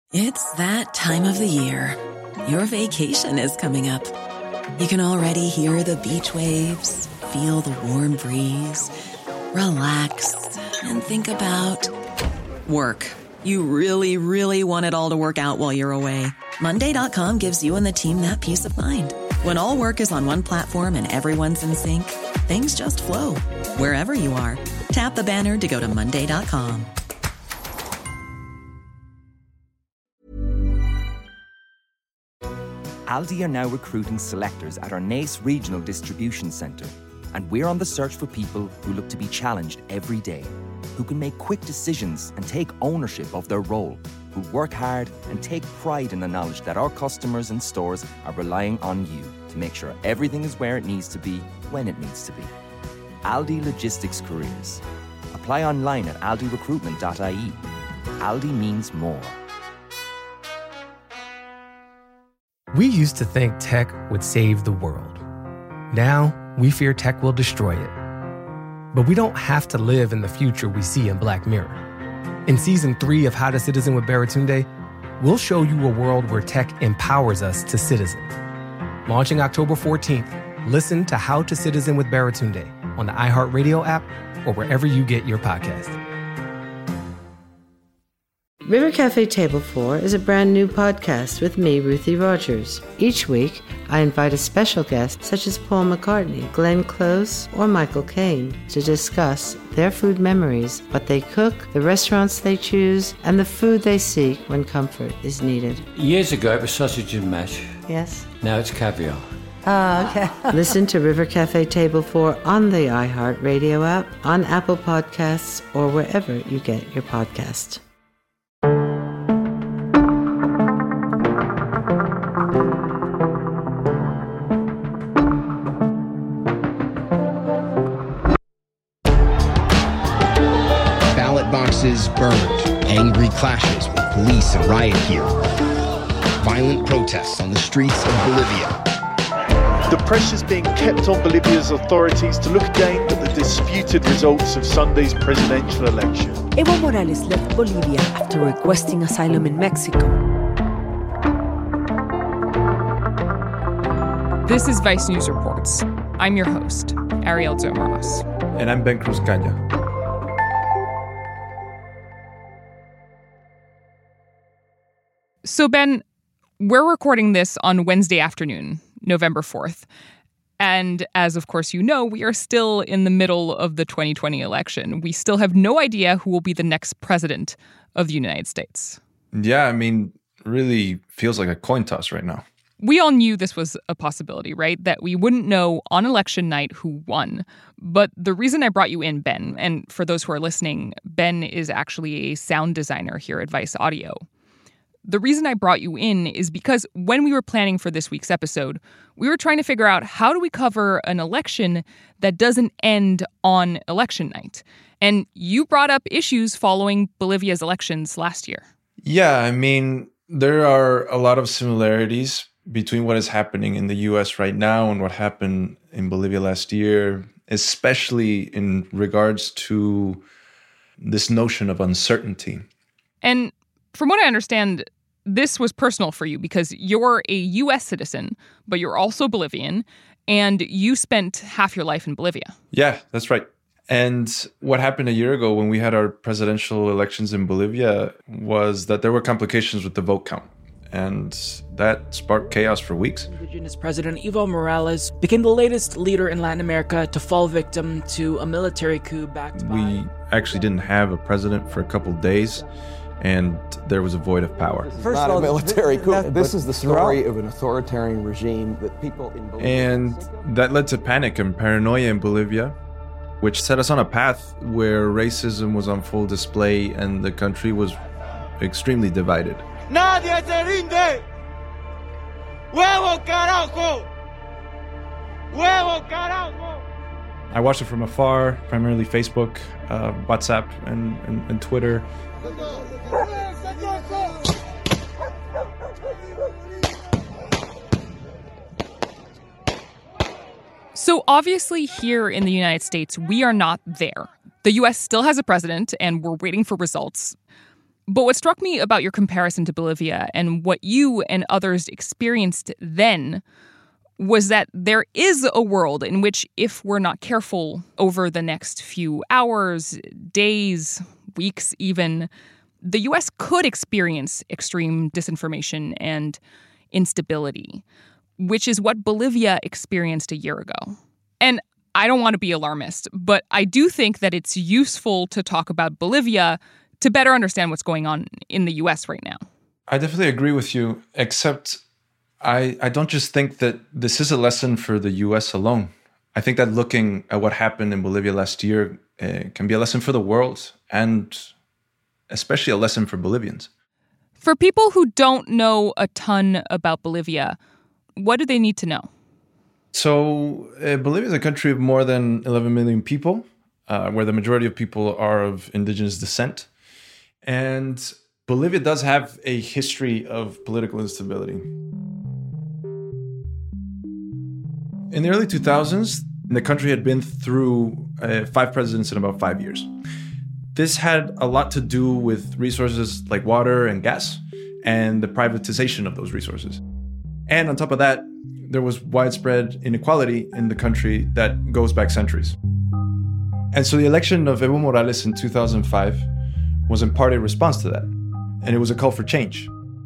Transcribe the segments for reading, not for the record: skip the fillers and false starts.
It's that time of the year. Your vacation is coming up. You can already hear the beach waves, feel the warm breeze, relax, and think about work. You really, really want it all to work out while you're away. Monday.com gives you and the team that peace of mind. When all work is on one platform and everyone's in sync, things just flow. Wherever you are, tap the banner to go to Monday.com. Aldi are now recruiting selectors at our Naas Regional Distribution Centre, and we're on the search for people who look to be challenged every day, who can make quick decisions and take ownership of their role, who work hard and take pride in the knowledge that our customers and stores are relying on you to make sure everything is where it needs to be when it needs to be. Aldi Logistics Careers. Apply online at aldirecruitment.ie. Aldi means more. We used to think tech would save the world. Now, we fear tech will destroy it. But we don't have to live in the future we see in Black Mirror. In Season 3 of How to Citizen with Baratunde, we'll show you a world where tech empowers us to citizen. Launching October 14th, listen to How to Citizen with Baratunde on the iHeartRadio app or wherever you get your podcast. River Cafe Table 4 is a brand new podcast with me, Ruthie Rogers. Each week, I invite a special guest such as Paul McCartney, Glenn Close, or Michael Caine to discuss their food memories, what they cook, the restaurants they choose, and the food they seek when comfort is needed. Years ago, it was sausage and mash. Yes? Now it's caviar. Okay. Listen to River Cafe Table 4 on the iHeartRadio app, on Apple Podcasts, or wherever you get your podcast. Boxes burned, angry clashes with police and riot gear, violent protests on the streets of Bolivia. The pressure's being kept on Bolivia's authorities to look again at the disputed results of Sunday's presidential election. Evo Morales left Bolivia after requesting asylum in Mexico. This is Vice News Reports. I'm your host, Ariel Zomaros. And I'm Ben Cruz Caña. So, Ben, we're recording this on Wednesday afternoon, November 4th. And as, of course, you know, we are still in the middle of the 2020 election. We still have no idea who will be the next president of the United States. Yeah, I mean, really feels like a coin toss right now. We all knew this was a possibility, right? That we wouldn't know on election night who won. But the reason I brought you in, Ben, and for those who are listening, Ben is actually a sound designer here at Vice Audio. The reason I brought you in is because when we were planning for this week's episode, we were trying to figure out how do we cover an election that doesn't end on election night. And you brought up issues following Bolivia's elections last year. Yeah, I mean, there are a lot of similarities between what is happening in the U.S. right now and what happened in Bolivia last year, especially in regards to this notion of uncertainty. And from what I understand, this was personal for you because you're a U.S. citizen, but you're also Bolivian, and you spent half your life in Bolivia. Yeah, that's right. And what happened a year ago when we had our presidential elections in Bolivia was that there were complications with the vote count. And that sparked chaos for weeks. Indigenous President Evo Morales became the latest leader in Latin America to fall victim to a military coup backed by... We actually didn't have a president for a couple of days. And there was a void of power. First not of all, a military coup. This is the story of an authoritarian regime that people in Bolivia... And that led to panic and paranoia in Bolivia, which set us on a path where racism was on full display and the country was extremely divided. Nadie se rinde! ¡Huevo carajo! ¡Huevo carajo! I watched it from afar, primarily Facebook, WhatsApp, and Twitter. So obviously here in the United States, we are not there. The U.S. still has a president, and we're waiting for results. But what struck me about your comparison to Bolivia and what you and others experienced then was that there is a world in which, if we're not careful over the next few hours, days, weeks even, the U.S. could experience extreme disinformation and instability, which is what Bolivia experienced a year ago. And I don't want to be alarmist, but I do think that it's useful to talk about Bolivia to better understand what's going on in the U.S. right now. I definitely agree with you, except I don't just think that this is a lesson for the U.S. alone. I think that looking at what happened in Bolivia last year can be a lesson for the world and especially a lesson for Bolivians. For people who don't know a ton about Bolivia, what do they need to know? So Bolivia is a country of more than 11 million people, where the majority of people are of indigenous descent. And Bolivia does have a history of political instability. In the early 2000s, the country had been through 5 presidents in about 5 years. This had a lot to do with resources like water and gas and the privatization of those resources. And on top of that, there was widespread inequality in the country that goes back centuries. And so the election of Evo Morales in 2005 was in part a response to that. And it was a call for change.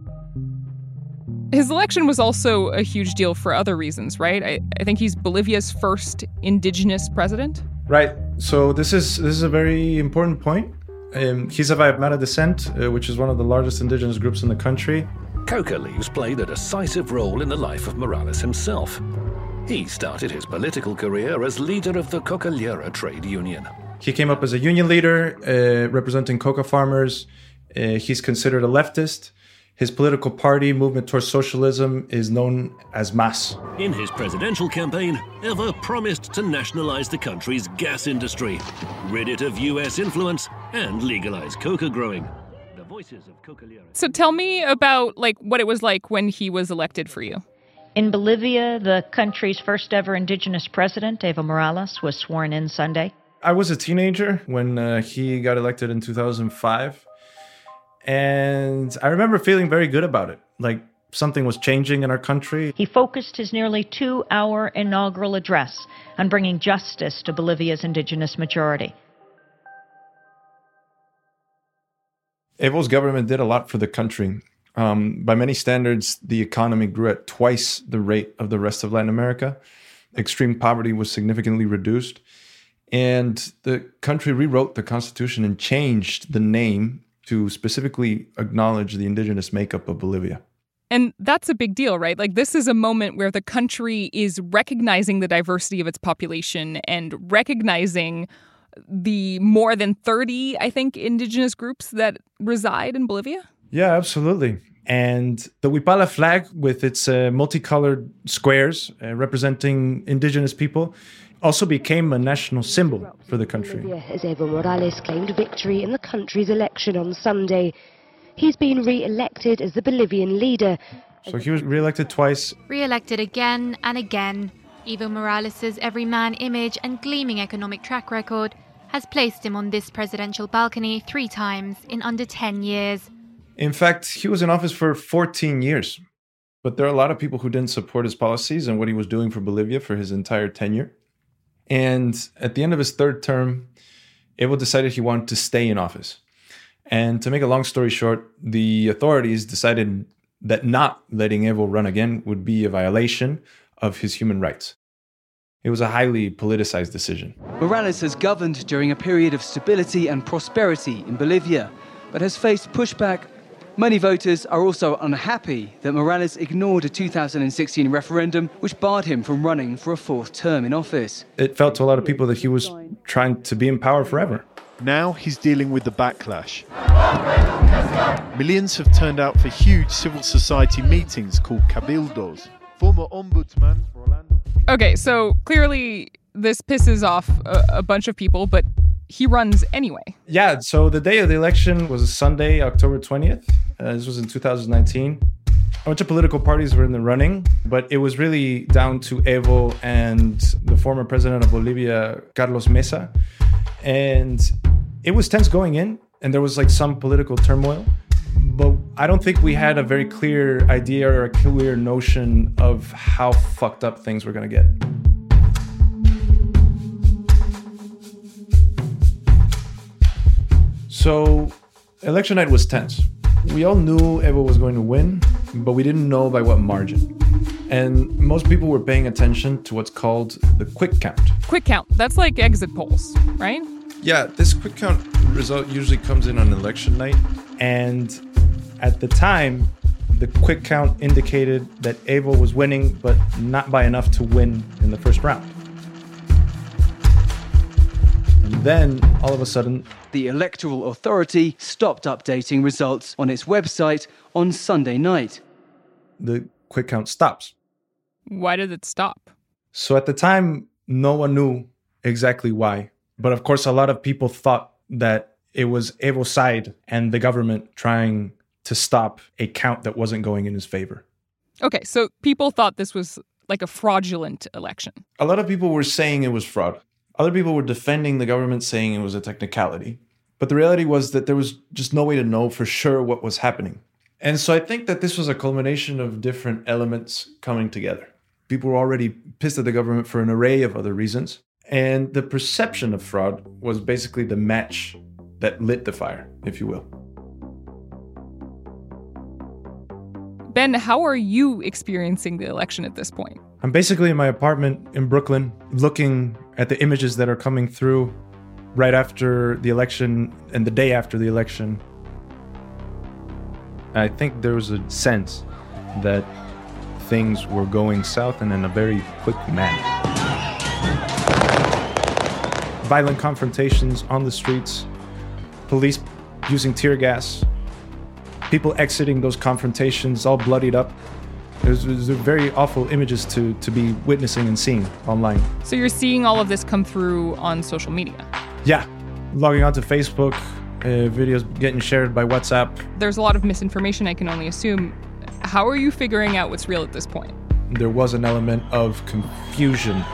His election was also a huge deal for other reasons, right? I think he's Bolivia's first indigenous president. Right. So this is a very important point. He's of Aymara descent, which is one of the largest indigenous groups in the country. Coca leaves played a decisive role in the life of Morales himself. He started his political career as leader of the Cocalera trade union. He came up as a union leader, representing coca farmers. He's considered a leftist. His political party, Movement Towards Socialism, is known as MAS. In his presidential campaign, Evo promised to nationalize the country's gas industry, rid it of U.S. influence, and legalize coca growing. The voices of Cocalera. So tell me about what it was like when he was elected for you. In Bolivia, the country's first ever indigenous president, Evo Morales, was sworn in Sunday. I was a teenager when he got elected in 2005. And I remember feeling very good about it, like something was changing in our country. He focused his nearly 2-hour inaugural address on bringing justice to Bolivia's indigenous majority. Evo's government did a lot for the country. By many standards, the economy grew at twice the rate of the rest of Latin America. Extreme poverty was significantly reduced. And the country rewrote the constitution and changed the name to specifically acknowledge the indigenous makeup of Bolivia. And that's a big deal, right? This is a moment where the country is recognizing the diversity of its population and recognizing the more than 30, I think, indigenous groups that reside in Bolivia. Yeah, absolutely. And the Huipala flag with its multicolored squares representing indigenous people also became a national symbol for the country. As Evo Morales claimed victory in the country's election on Sunday. He's been re-elected as the Bolivian leader. So he was re-elected twice. Re-elected again and again. Evo Morales' everyman image and gleaming economic track record has placed him on this presidential balcony 3 times in under 10 years. In fact, he was in office for 14 years. But there are a lot of people who didn't support his policies and what he was doing for Bolivia for his entire tenure. And at the end of his 3rd term, Evo decided he wanted to stay in office. And to make a long story short, the authorities decided that not letting Evo run again would be a violation of his human rights. It was a highly politicized decision. Morales has governed during a period of stability and prosperity in Bolivia, but has faced pushback. Many voters are also unhappy that Morales ignored a 2016 referendum which barred him from running for a 4th term in office. It felt to a lot of people that he was trying to be in power forever. Now he's dealing with the backlash. Millions have turned out for huge civil society meetings called cabildos. Former Ombudsman Rolando... Okay, so clearly this pisses off a bunch of people, but he runs anyway. Yeah, so the day of the election was a Sunday, October 20th. This was in 2019. A bunch of political parties were in the running, but it was really down to Evo and the former president of Bolivia, Carlos Mesa. And it was tense going in. and there was like some political turmoil. But I don't think we had a very clear idea or a clear notion of how fucked up things were going to get. So, election night was tense. We all knew Evo was going to win, but we didn't know by what margin. And most people were paying attention to what's called the quick count. Quick count, that's like exit polls, right? Yeah, this quick count result usually comes in on election night. And at the time, the quick count indicated that Evo was winning, but not by enough to win in the first round. And then, all of a sudden, the Electoral Authority stopped updating results on its website on Sunday night. The quick count stops. Why did it stop? So at the time, no one knew exactly why. But of course, a lot of people thought that it was Evo's side and the government trying to stop a count that wasn't going in his favor. Okay, so people thought this was like a fraudulent election. A lot of people were saying it was fraud. Other people were defending the government, saying it was a technicality. But the reality was that there was just no way to know for sure what was happening. And so I think that this was a culmination of different elements coming together. People were already pissed at the government for an array of other reasons. And the perception of fraud was basically the match that lit the fire, if you will. Ben, how are you experiencing the election at this point? I'm basically in my apartment in Brooklyn, looking at the images that are coming through right after the election and the day after the election. I think there was a sense that things were going south and in a very quick manner. Violent confrontations on the streets, police using tear gas, people exiting those confrontations all bloodied up. There's very awful images to be witnessing and seeing online. So you're seeing all of this come through on social media? Yeah, logging onto Facebook, videos getting shared by WhatsApp. There's a lot of misinformation, I can only assume. How are you figuring out what's real at this point? There was an element of confusion.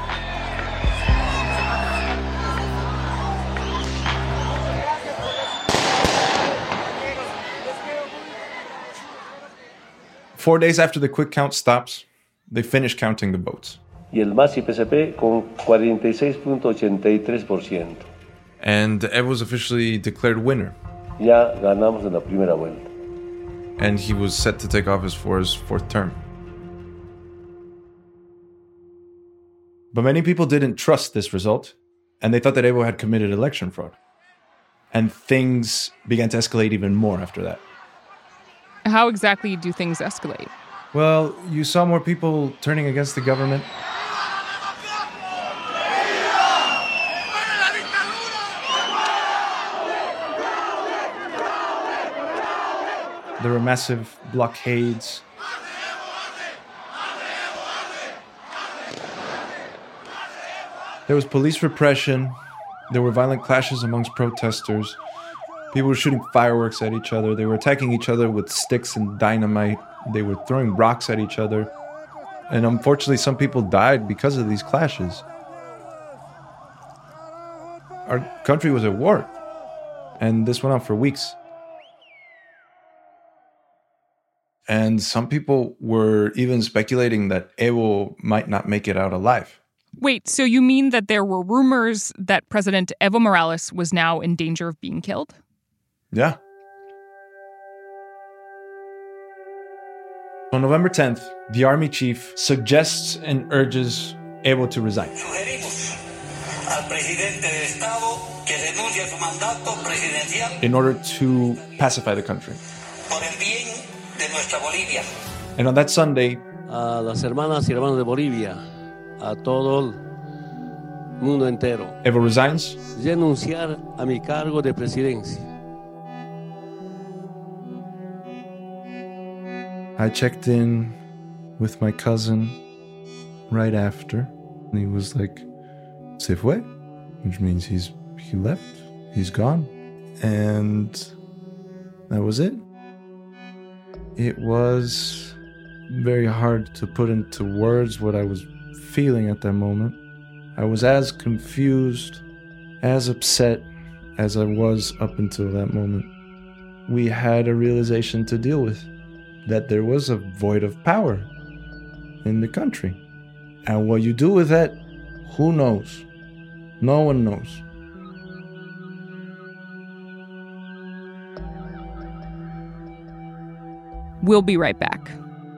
Four days after the quick count stops, they finish counting the votes. Y el MAS y PSP con 46.83%. And Evo was officially declared winner. Ya ganamos en la primera vuelta. And he was set to take office for his fourth term. But many people didn't trust this result, and they thought that Evo had committed election fraud. And things began to escalate even more after that. How exactly do things escalate? Well, you saw more people turning against the government. There were massive blockades. There was police repression. There were violent clashes amongst protesters. People were shooting fireworks at each other. They were attacking each other with sticks and dynamite. They were throwing rocks at each other. And unfortunately, some people died because of these clashes. Our country was at war. And this went on for weeks. And some people were even speculating that Evo might not make it out alive. Wait, so you mean that there were rumors that President Evo Morales was now in danger of being killed? Yeah. On November 10th, the army chief suggests and urges Evo to resign. In order to pacify the country. And on that Sunday, a las hermanas y hermanos de Bolivia, a todo el mundo entero, Evo resigns. Renunciar a mi cargo de presidencia. I checked in with my cousin right after. And he was like, se fue, which means he left, he's gone. And that was it. It was very hard to put into words what I was feeling at that moment. I was as confused, as upset, as I was up until that moment. We had a realization to deal with, that there was a void of power in the country. And what you do with that, who knows? No one knows. We'll be right back.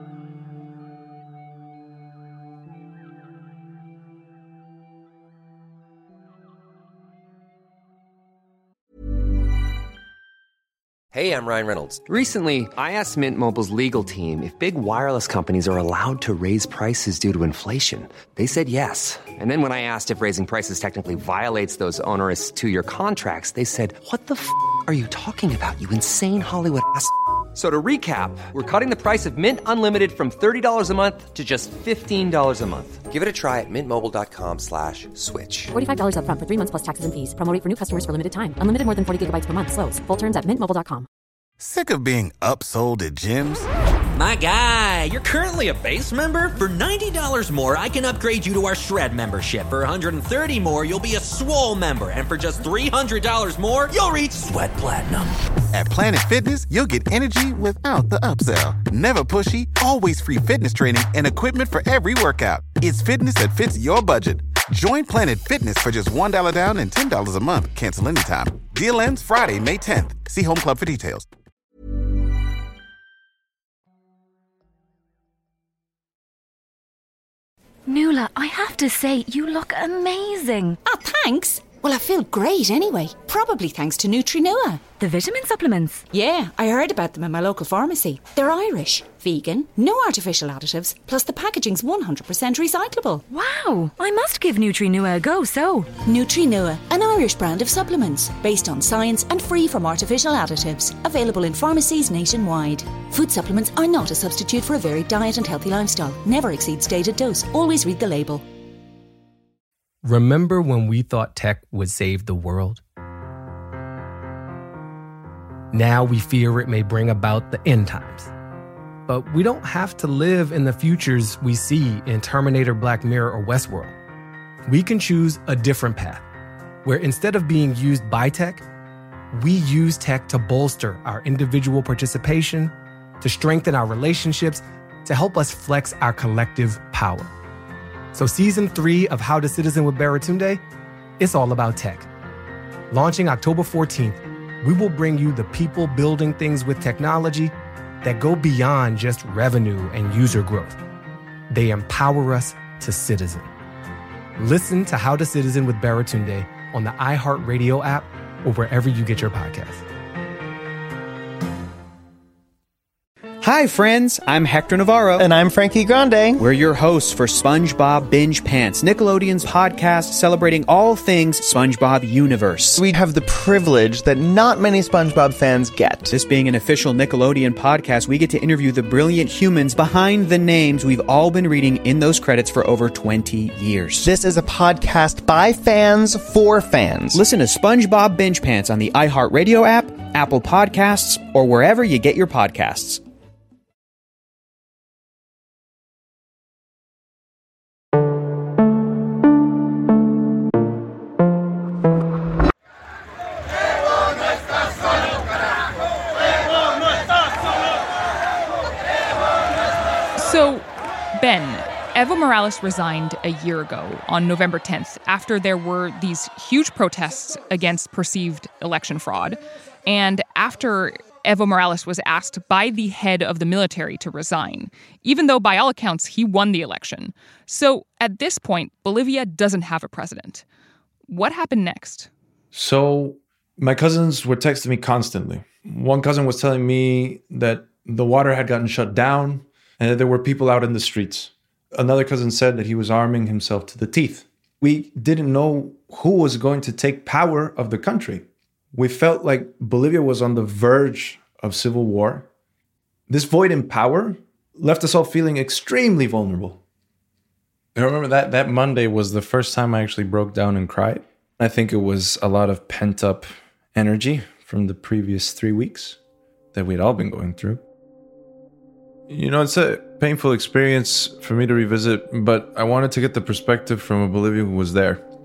Hey, I'm Ryan Reynolds. Recently, I asked Mint Mobile's legal team if big wireless companies are allowed to raise prices due to inflation. They said yes. And then when I asked if raising prices technically violates those onerous 2-year contracts, they said, "What the f*** are you talking about, you insane Hollywood ass?" So to recap, we're cutting the price of Mint Unlimited from $30 a month to just $15 a month. Give it a try at mintmobile.com/switch. $45 up front for 3 months plus taxes and fees. Promo rate for new customers for limited time. Unlimited more than 40 gigabytes per month. Slows full terms at mintmobile.com. Sick of being upsold at gyms? My guy, you're currently a base member? For $90 more, I can upgrade you to our Shred membership. For $130 more, you'll be a Swole member. And for just $300 more, you'll reach Sweat Platinum. At Planet Fitness, you'll get energy without the upsell. Never pushy, always free fitness training and equipment for every workout. It's fitness that fits your budget. Join Planet Fitness for just $1 down and $10 a month. Cancel anytime. Deal ends Friday, May 10th. See Home Club for details. Nuala, I have to say, you look amazing. Oh, thanks. Well, I feel great anyway. Probably thanks to Nutri-Nua. The vitamin supplements? Yeah, I heard about them in my local pharmacy. They're Irish, vegan, no artificial additives, plus the packaging's 100% recyclable. Wow, I must give Nutri-Nua a go, so. Nutri-Nua, an Irish brand of supplements, based on science and free from artificial additives. Available in pharmacies nationwide. Food supplements are not a substitute for a varied diet and healthy lifestyle. Never exceed stated dose. Always read the label. Remember when we thought tech would save the world? Now we fear it may bring about the end times. But we don't have to live in the futures we see in Terminator, Black Mirror, or Westworld. We can choose a different path, where instead of being used by tech, we use tech to bolster our individual participation, to strengthen our relationships, to help us flex our collective power. So Season 3 of How to Citizen with Baratunde, it's all about tech. Launching October 14th, we will bring you the people building things with technology that go beyond just revenue and user growth. They empower us to citizen. Listen to How to Citizen with Baratunde on the iHeartRadio app or wherever you get your podcasts. Hi, friends. I'm Hector Navarro. And I'm Frankie Grande. We're your hosts for SpongeBob Binge Pants, Nickelodeon's podcast celebrating all things SpongeBob universe. We have the privilege that not many SpongeBob fans get. This being an official Nickelodeon podcast, we get to interview the brilliant humans behind the names we've all been reading in those credits for over 20 years. This is a podcast by fans for fans. Listen to SpongeBob Binge Pants on the iHeartRadio app, Apple Podcasts, or wherever you get your podcasts. So, Ben, Evo Morales resigned a year ago on November 10th after there were these huge protests against perceived election fraud, and after Evo Morales was asked by the head of the military to resign, even though by all accounts he won the election. So at this point, Bolivia doesn't have a president. What happened next? So my cousins were texting me constantly. One cousin was telling me that the water had gotten shut down and that there were people out in the streets. Another cousin said that he was arming himself to the teeth. We didn't know who was going to take power of the country. We felt like Bolivia was on the verge of civil war. This void in power left us all feeling extremely vulnerable. I remember that Monday was the first time I actually broke down and cried. I think it was a lot of pent-up energy from the previous 3 weeks that we'd all been going through. You know, it's a painful experience for me to revisit, but I wanted to get the perspective from a Bolivian who was there.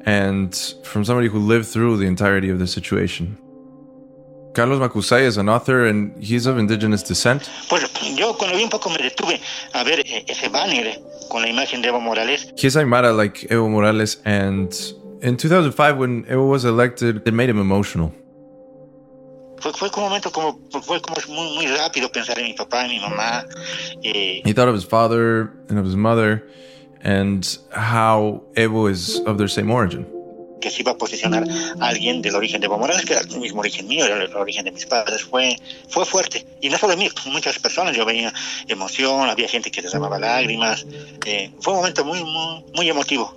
and from somebody who lived through the entirety of the situation. Carlos Macusay is an author, and he's of indigenous descent. Pues yo cuando vi un poco me detuve a ver ese banner con la imagen de Evo Morales. He's Aymara like Evo Morales, and in 2005 when Evo was elected, it made him emotional. Fue un momento fue muy rápido pensar en mi papá y mi mamá. He thought of his father and of his mother, and how Evo is of their same origin. Que se iba a posicionar a alguien del origen de Evo Morales, que era el mismo origen mío, era el origen de mis padres. Fue fuerte. Y no solo de mí, muchas personas. Yo veía emoción, había gente que derramaba lágrimas. Fue un momento muy emotivo.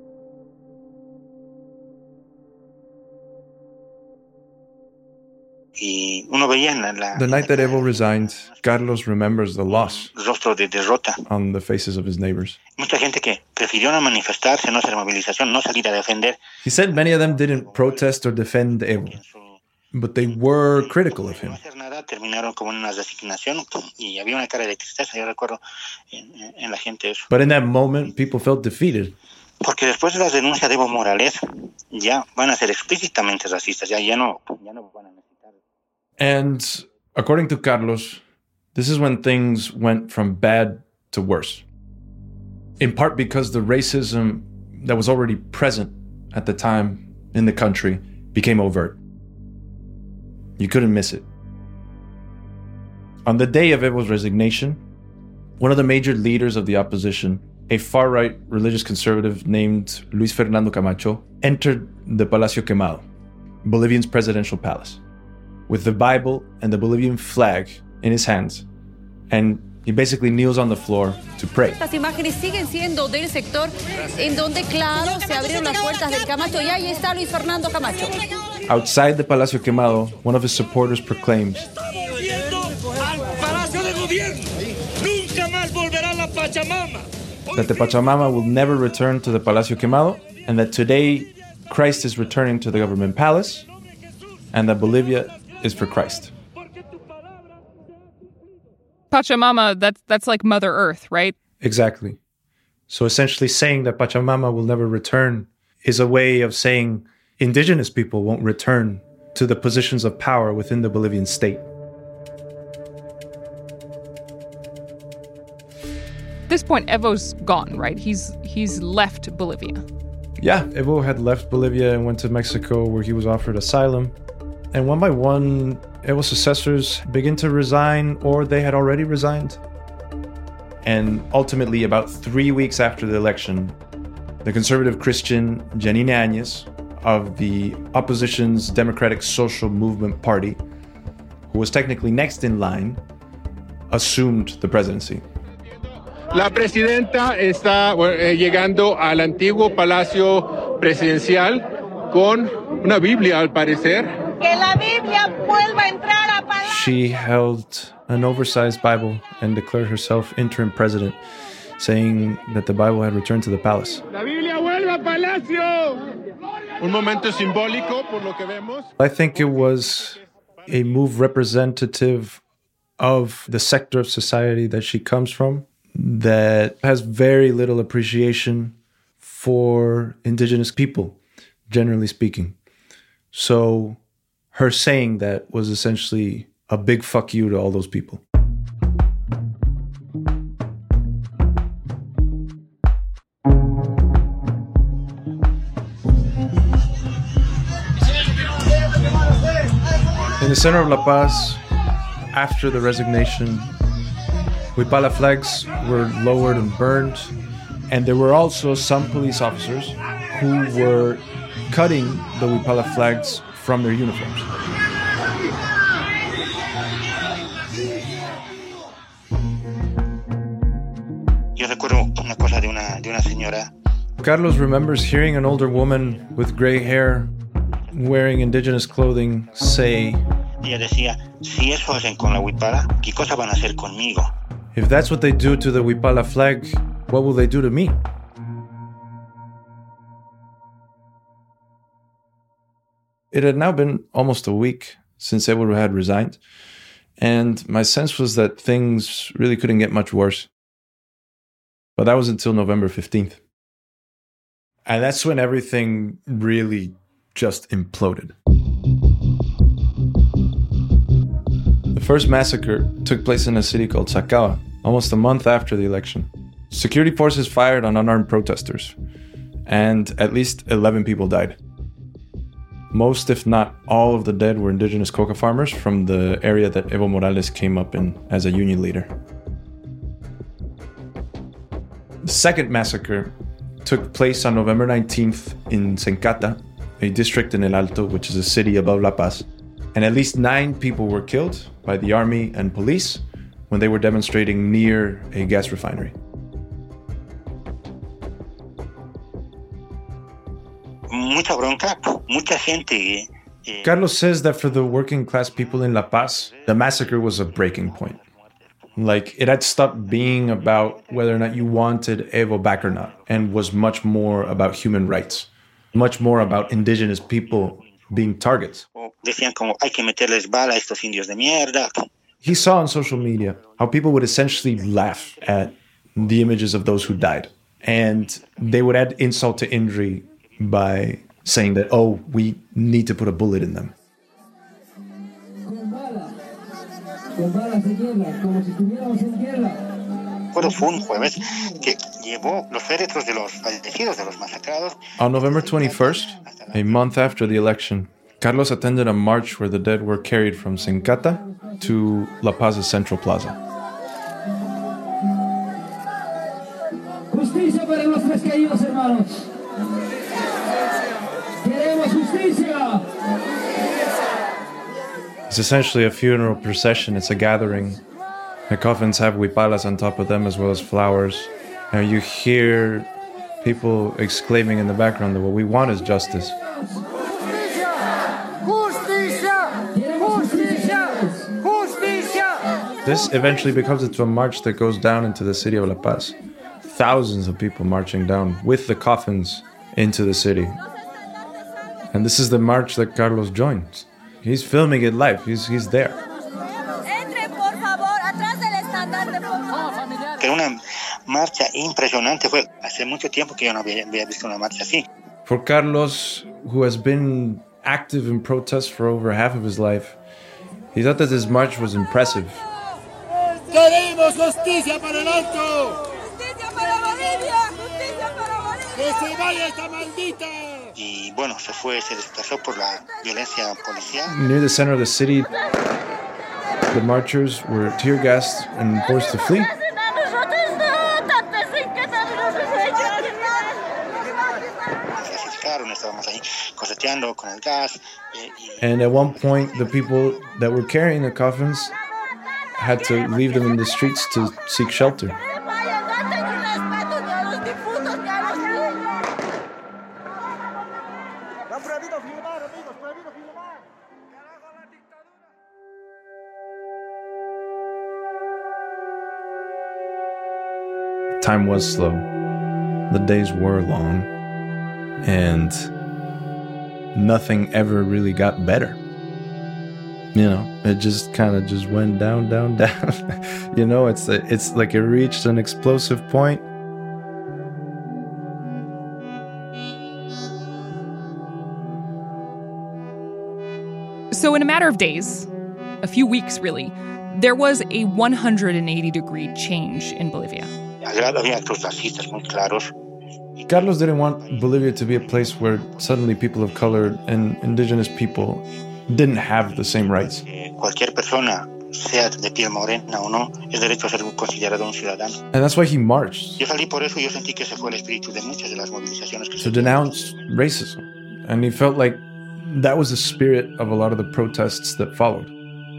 Y uno veía The night that Evo resigned, Carlos remembers the loss rostro de derrota. On the faces of his neighbors. Mucha gente que prefirió no manifestarse, no hacer movilización, no salir a defender. He said many of them didn't protest or defend Evo, but they were critical of him. No hacer nada, terminaron como en una resignación y había una cara de tristeza, yo recuerdo en la gente eso. But in that moment, people felt defeated. Porque después de las denuncias de Evo Morales, ya van a ser explícitamente racistas, ya no van a necesitar. And according to Carlos, this is when things went from bad to worse. In part because the racism that was already present at the time in the country became overt. You couldn't miss it. On the day of Evo's resignation, one of the major leaders of the opposition, a far-right religious conservative named Luis Fernando Camacho, entered the Palacio Quemado, Bolivia's presidential palace, with the Bible and the Bolivian flag in his hands. And he basically kneels on the floor to pray. Estas imágenes siguen siendo del sector en donde, claro, se abrieron las puertas del Camacho y ahí está Luis Fernando Camacho. Outside the Palacio Quemado, one of his supporters proclaims, that the Pachamama will never return to the Palacio Quemado, and that today Christ is returning to the government palace, and that Bolivia is for Christ. Pachamama, that's like Mother Earth, right? Exactly. So essentially saying that Pachamama will never return is a way of saying indigenous people won't return to the positions of power within the Bolivian state. At this point, Evo's gone, right? He's left Bolivia. Yeah, Evo had left Bolivia and went to Mexico, where he was offered asylum. And one by one, Evo's successors begin to resign, or they had already resigned. And ultimately, about 3 weeks after the election, the conservative Christian Janine Áñez of the opposition's Democratic Social Movement Party, who was technically next in line, assumed the presidency. La presidenta está llegando al antiguo Palacio Presidencial con una Biblia, al parecer. Que la Biblia vuelva a entrar a Palacio. She held an oversized Bible and declared herself interim president, saying that the Bible had returned to the palace. La Biblia vuelve a Palacio. Un momento simbólico por lo que vemos. I think it was a move representative of the sector of society that she comes from, that has very little appreciation for indigenous people, generally speaking. So her saying that was essentially a big fuck you to all those people. In the center of La Paz, after the resignation, Huipala flags were lowered and burned, and there were also some police officers who were cutting the Huipala flags from their uniforms. Yo recuerdo una cosa de una señora. Carlos remembers hearing an older woman with gray hair, wearing indigenous clothing, say, Ella decía, si eso hacen con la Huipala, ¿qué cosa van a hacer conmigo? If that's what they do to the Huipala flag, what will they do to me? It had now been almost a week since Evo had resigned, and my sense was that things really couldn't get much worse. But that was until November 15th. And that's when everything really just imploded. The first massacre took place in a city called Sacaba, almost a month after the election. Security forces fired on unarmed protesters, and at least 11 people died. Most, if not all, of the dead were indigenous coca farmers from the area that Evo Morales came up in as a union leader. The second massacre took place on November 19th in Sencata, a district in El Alto, which is a city above La Paz. And at least 9 people were killed by the army and police when they were demonstrating near a gas refinery. Mucha bronca, mucha gente. Carlos says that for the working class people in La Paz, the massacre was a breaking point. Like, it had stopped being about whether or not you wanted Evo back or not, and was much more about human rights, much more about indigenous people being targets. Decían como, hay que meterles bala a estos indios de mierda. He saw on social media how people would essentially laugh at the images of those who died. And they would add insult to injury by saying that, oh, we need to put a bullet in them. Fue un jueves que llevó los féretros de los fallecidos, de los masacrados. On November 21st, a month after the election, Carlos attended a march where the dead were carried from Sencata to La Paz's Central Plaza. Justicia para nuestros caídos hermanos. Queremos justicia. It's essentially a funeral procession. It's a gathering. The coffins have huipalas on top of them as well as flowers. And you hear people exclaiming in the background that what we want is justice. This eventually becomes into a march that goes down into the city of La Paz. Thousands of people marching down with the coffins into the city. And this is the march that Carlos joins. He's filming it live. He's there. Que una marcha impresionante fue. Hace mucho tiempo que yo no había visto una marcha así. For Carlos, who has been active in protests for over half of his life, he thought that this march was impressive. Queremos justicia para el Alto. Justicia para Bolivia. Justicia para Bolivia. Que se vaya esta maldita. Y bueno, se desplazó por la violencia policial. Near the center of the city, the marchers were tear gassed and forced to flee. And at one point, the people that were carrying the coffins had to leave them in the streets to seek shelter. Time was slow. The days were long. And nothing ever really got better. You know, it just kind of just went down, down, down. You know, it's like it reached an explosive point. So in a matter of days, a few weeks really, there was a 180-degree change in Bolivia. Carlos didn't want Bolivia to be a place where suddenly people of color and indigenous people didn't have the same rights. Cualquier persona, sea de piel morena o no, es derecho a ser considerado un ciudadano. And that's why he marched. Yo salí por eso y yo sentí que ese fue el espíritu de muchas de las movilizaciones que to denounce racism. And he felt like that was the spirit of a lot of the protests that followed.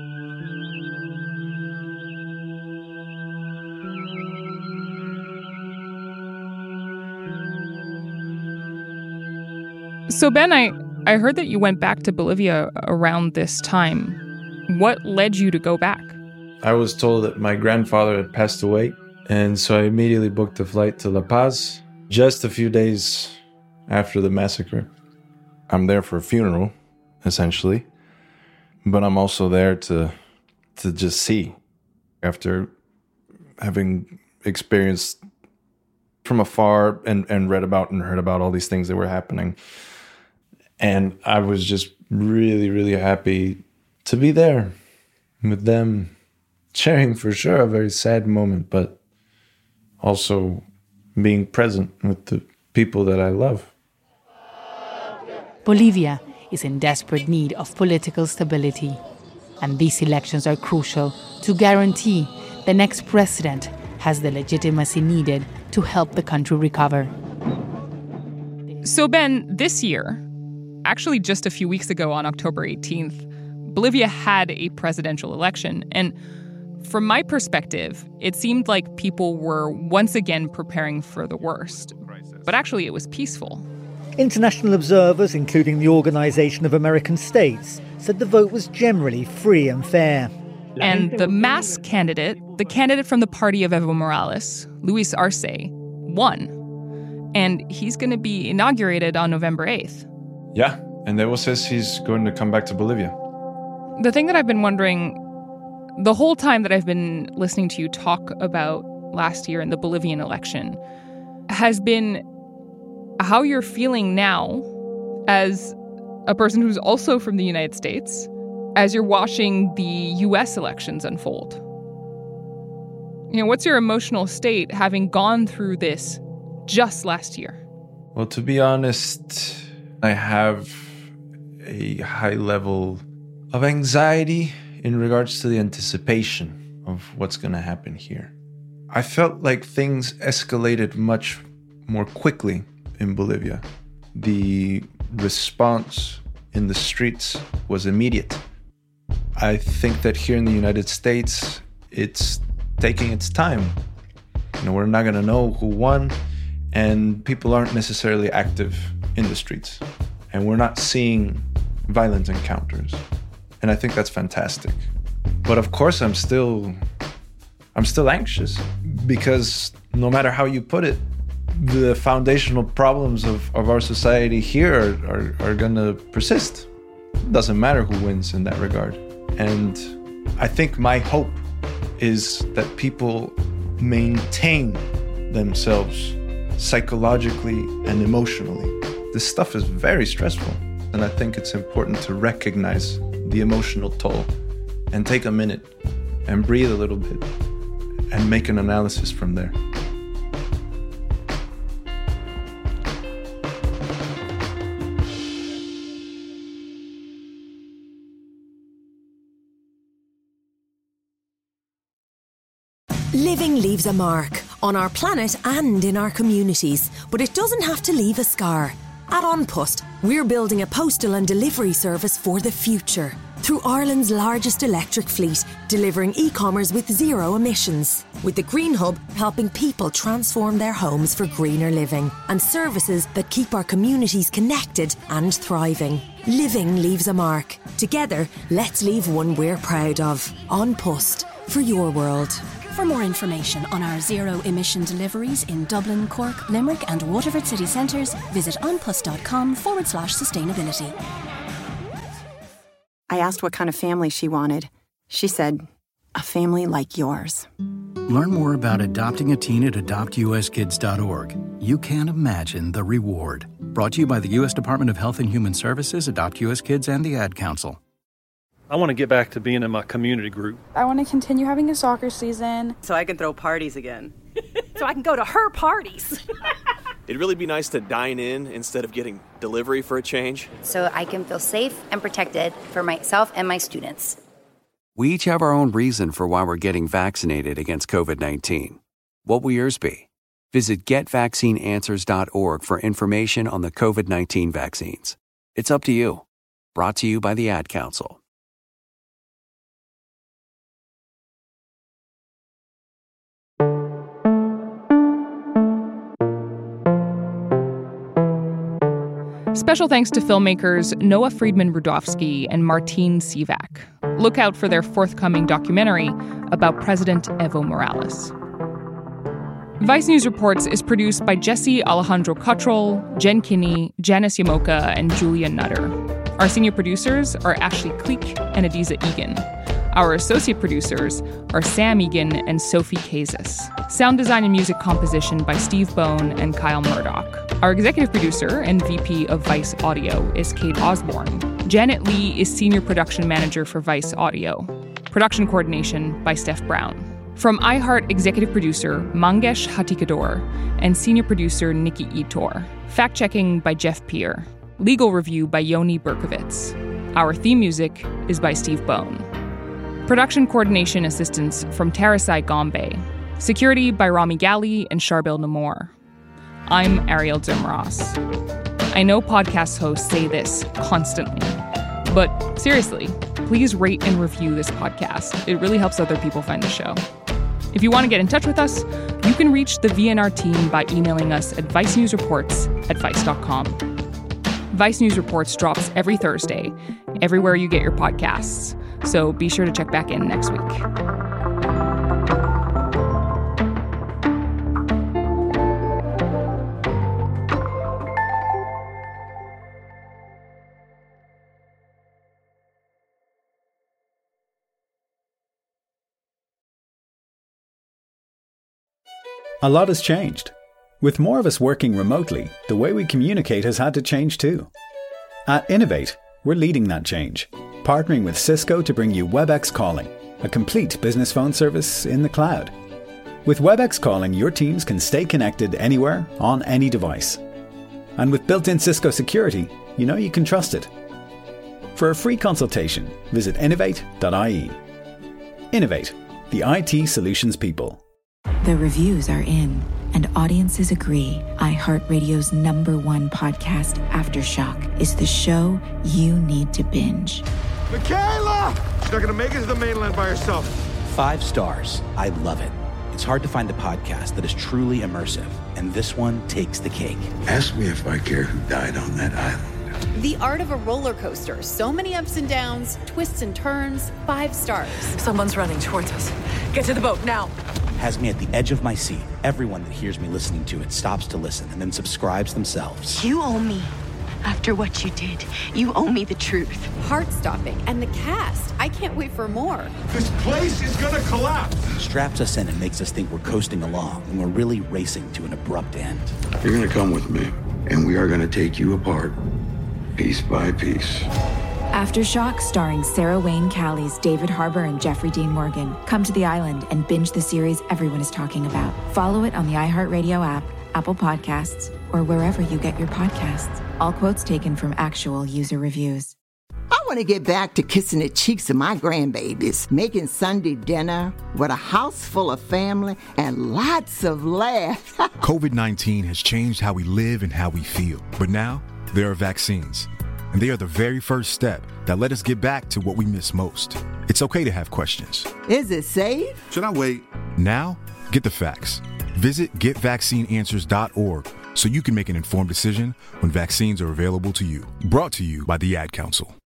So Ben, I heard that you went back to Bolivia around this time. What led you to go back? I was told that my grandfather had passed away, and so I immediately booked a flight to La Paz just a few days after the massacre. I'm there for a funeral, essentially, but I'm also there to just see. After having experienced from afar and read about and heard about all these things that were happening. And I was just really, really happy to be there with them, sharing for sure a very sad moment, but also being present with the people that I love. Bolivia is in desperate need of political stability, and these elections are crucial to guarantee the next president has the legitimacy needed to help the country recover. So, Ben, this year, actually just a few weeks ago on October 18th, Bolivia had a presidential election. And from my perspective, it seemed like people were once again preparing for the worst. But actually, it was peaceful. International observers, including the Organization of American States, said the vote was generally free and fair. And the mass candidate, the candidate from the party of Evo Morales, Luis Arce, won. And he's going to be inaugurated on November 8th. Yeah, and Evo says he's going to come back to Bolivia. The thing that I've been wondering the whole time that I've been listening to you talk about last year in the Bolivian election has been how you're feeling now as a person who's also from the United States, as you're watching the U.S. elections unfold. You know, what's your emotional state having gone through this just last year? Well, to be honest, I have a high level of anxiety in regards to the anticipation of what's going to happen here. I felt like things escalated much more quickly in Bolivia. The response in the streets was immediate. I think that here in the United States, it's taking its time. You know, we're not going to know who won, and people aren't necessarily active in the streets. And we're not seeing violent encounters. And I think that's fantastic. But of course, I'm still anxious, because no matter how you put it, the foundational problems of our society here are going to persist. It doesn't matter who wins in that regard. And I think my hope is that people maintain themselves psychologically and emotionally. This stuff is very stressful, and I think it's important to recognize the emotional toll and take a minute and breathe a little bit and make an analysis from there. Living leaves a mark on our planet and in our communities, but it doesn't have to leave a scar. At An Post, we're building a postal and delivery service for the future through Ireland's largest electric fleet, delivering e-commerce with zero emissions, with the Green Hub helping people transform their homes for greener living, and services that keep our communities connected and thriving. Living leaves a mark. Together, let's leave one we're proud of. An Post, for your world. For more information on our zero-emission deliveries in Dublin, Cork, Limerick and Waterford city centres, visit onplus.com/sustainability. I asked what kind of family she wanted. She said, a family like yours. Learn more about adopting a teen at adoptuskids.org. You can't imagine the reward. Brought to you by the U.S. Department of Health and Human Services, Adopt U.S. Kids, and the Ad Council. I want to get back to being in my community group. I want to continue having a soccer season. So I can throw parties again. So I can go to her parties. It'd really be nice to dine in instead of getting delivery for a change. So I can feel safe and protected for myself and my students. We each have our own reason for why we're getting vaccinated against COVID-19. What will yours be? Visit GetVaccineAnswers.org for information on the COVID-19 vaccines. It's up to you. Brought to you by the Ad Council. Special thanks to filmmakers Noah Friedman-Rudofsky and Martin Sivak. Look out for their forthcoming documentary about President Evo Morales. Vice News Reports is produced by Jesse Alejandro Cottrell, Jen Kinney, Janice Yamoka, and Julia Nutter. Our senior producers are Ashley Kleek and Adiza Egan. Our associate producers are Sam Egan and Sophie Kazis. Sound design and music composition by Steve Bone and Kyle Murdoch. Our executive producer and VP of Vice Audio is Kate Osborne. Janet Lee is senior production manager for Vice Audio. Production coordination by Steph Brown. From iHeart executive producer Mangesh Hatikador and senior producer Nikki Etor. Fact-checking by Jeff Peer. Legal review by Yoni Berkovitz. Our theme music is by Steve Bone. Production coordination assistance from Tarasai Gombe. Security by Rami Gali and Sharbil Namor. I'm Ariel Zimros. I know podcast hosts say this constantly, but seriously, please rate and review this podcast. It really helps other people find the show. If you want to get in touch with us, you can reach the VNR team by emailing us at vicenewsreports@vice.com. Vice News Reports drops every Thursday, everywhere you get your podcasts, so be sure to check back in next week. A lot has changed. With more of us working remotely, the way we communicate has had to change too. At Innovate, we're leading that change, partnering with Cisco to bring you WebEx Calling, a complete business phone service in the cloud. With WebEx Calling, your teams can stay connected anywhere, on any device. And with built-in Cisco security, you know you can trust it. For a free consultation, visit innovate.ie. Innovate, the IT solutions people. The reviews are in, and audiences agree iHeartRadio's #1 podcast, Aftershock, is the show you need to binge. Michaela! She's not going to make it to the mainland by herself. 5 stars. I love it. It's hard to find a podcast that is truly immersive, and this one takes the cake. Ask me if I care who died on that island. The Art of a Roller Coaster. So many ups and downs, twists and turns. 5 stars. Someone's running towards us. Get to the boat now. Has me at the edge of my seat. Everyone that hears me listening to it stops to listen and then subscribes themselves. You owe me. After what you did, you owe me the truth. Heart-stopping. And the cast. I can't wait for more. This place is gonna collapse. Straps us in and makes us think we're coasting along when we're really racing to an abrupt end. You're gonna come with me, and we are gonna take you apart, piece by piece. Aftershock, starring Sarah Wayne Callies, David Harbour, and Jeffrey Dean Morgan. Come to the island and binge the series everyone is talking about. Follow it on the iHeartRadio app, Apple Podcasts, or wherever you get your podcasts. All quotes taken from actual user reviews. I want to get back to kissing the cheeks of my grandbabies, making Sunday dinner with a house full of family and lots of laughs. COVID-19 has changed how we live and how we feel. But now, there are vaccines. And they are the very first step that let us get back to what we miss most. It's okay to have questions. Is it safe? Should I wait? Now, get the facts. Visit getvaccineanswers.org so you can make an informed decision when vaccines are available to you. Brought to you by the Ad Council.